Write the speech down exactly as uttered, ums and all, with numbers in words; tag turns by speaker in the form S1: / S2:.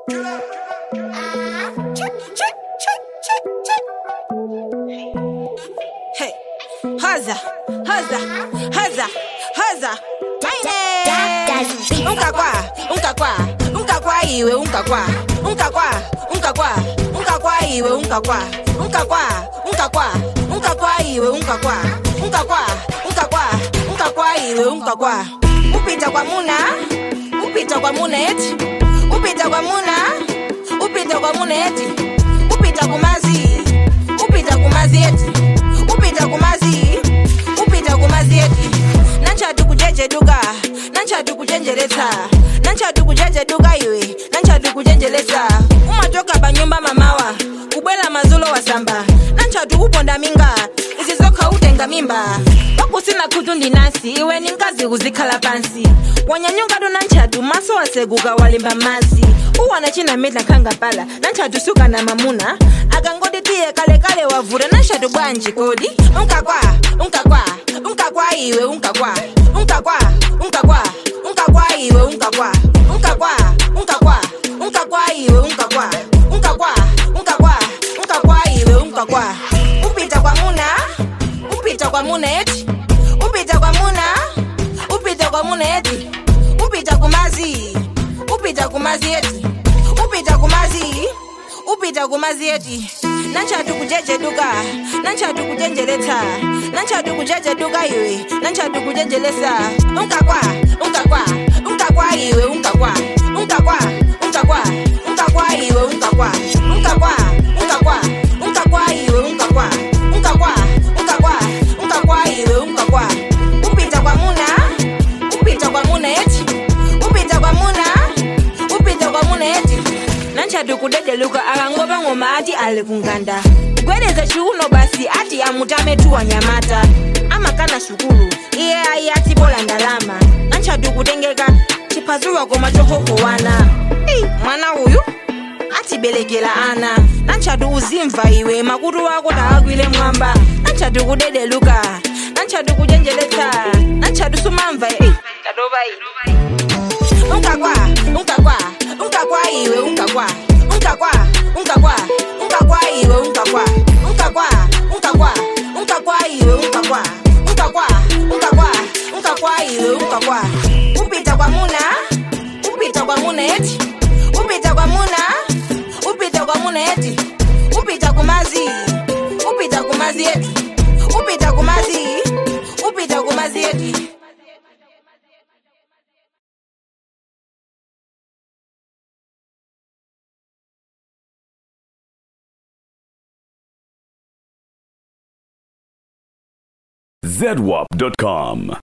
S1: Hey, haza, haza, haza, haza. Unkakwa, unkakwa, unkakwa iwe unkakwa, unkakwa, unkakwa, unkakwa iwe unkakwa, unkakwa, unkakwa, unkakwa iwe unkakwa, unkakwa, unkakwa, unkakwa iwe unkakwa. Upita kwa muna, upita kwa muna eti, upita kwa muna, upita kwa muna eti, upita kumazi, upita kumazi eti, upita kumazi, upita kumazi eti. Nancha tukujeje duga, nancha tukujenjeleza, nancha tukujeje duga iwe, nancha tukujenjeleza. Umatoka banyumba mamawa, kubwela mazulo wa samba, nancha tukuponda minga, izizoka utenga mimba. Waku sina kutundi nasi, iwe ninkazi kuzikala pansi. Wanyanyunga do nancha tu maso waseguga walimba mazi. Uwa na china mita kanga pala, nancha tu suka na mamuna. Agangodi tiye kale kale wavure, nancha tu banji kodi. Unkakwa, unkakwa, unkakwa iwe unkakwa, unkakwa, unkakwa, unkakwa iwe unkakwa, unkakwa, unkakwa, unkakwa iwe unkakwa, unkakwa, unkakwa, unkakwa iwe unkakwa. Upita kwa muna, upita kwa muna eti, upita kwa muna, upita kwa muna eti, upita kumazi, upita kumazi eti, upita kumazi, upita kumazi eti. Nancha tukujeje duga, nancha tukujenjeleta, nancha tukujeje duga iwe, nancha tukujenjelesa. Unkakwa, unkakwa, unkakwa iwe unkakwa, unkakwa, unkakwa, unkakwa iwe unkakwa, unkakwa, unkakwa, unkakwa iwe unkakwa, unkakwa, unkakwa, unkakwa iwe unkakwa. Upita kwa muna, upita kwa muna eti, upita kwa muna, upita kwa muna eti. Nancha tukudede luka akangoba ngoma ati ale kunganda. Gwedeze chuno basi ati amutame tu wanyamata. Ama kana shukuru, iye ayi ati bola ndalama. Nancha tukudengeka, chipazuwa goma choko wana. Hey, mwana huyu, ati belekela ana. Nancha tukuzimva iwe, makuru wako taagwile mwamba. Nancha tukudede luka, nancha tukujenjeleta, nancha tusumamva eh. Kadoba hii. Unkakwa, unkakwa, unkakwa iwe unkakwa, unkakwa, unkakwa, unkakwa iwe unkakwa, unkakwa, unkakwa, unkakwa iwe unkakwa, unkakwa, unkakwa, unkakwa iwe unkakwa. Upita kwa muna, upita kwa muna eti, upita kwa muna, upita kwa muna eti, upita kumazi, upita kumazi eti, upita kumazi, upita kumazi eti.
S2: Z W A P dot com